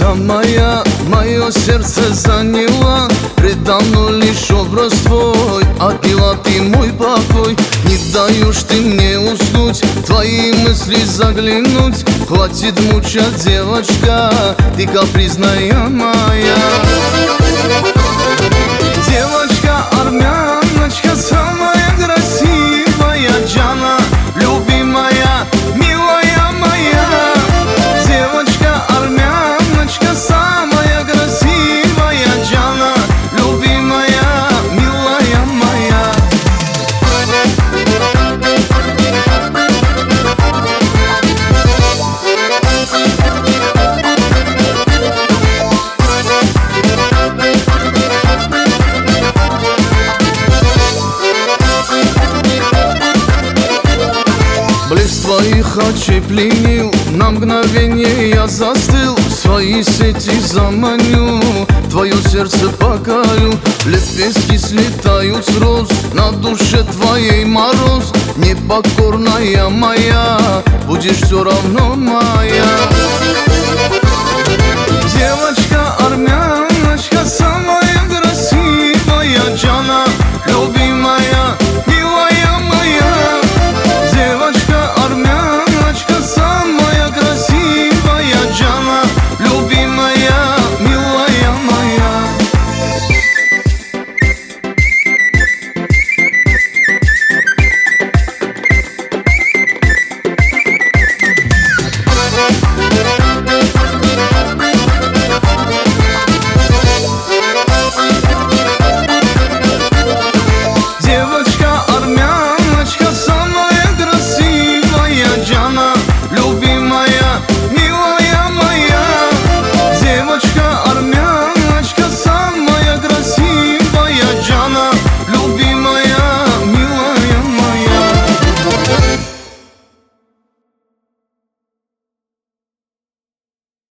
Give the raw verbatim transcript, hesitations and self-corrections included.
самая, мое сердце заняла. Предавно лишь образ твой, отняла ты мой покой. Не даешь ты мне уснуть, в твои мысли заглянуть. Хватит мучать, девочка, ты капризная моя. Девочка, армяночка, самая красивая, Джана, любимая, милая моя. Девочка, армяночка, самая красивая, Джана, любимая, милая моя. Блеск твоих очей пленил, на мгновение я застыл. В свои сети заманю, твое сердце покорю. Лепестки слетают с роз, на душе твоей мороз. Непокорная моя, будешь все равно моя.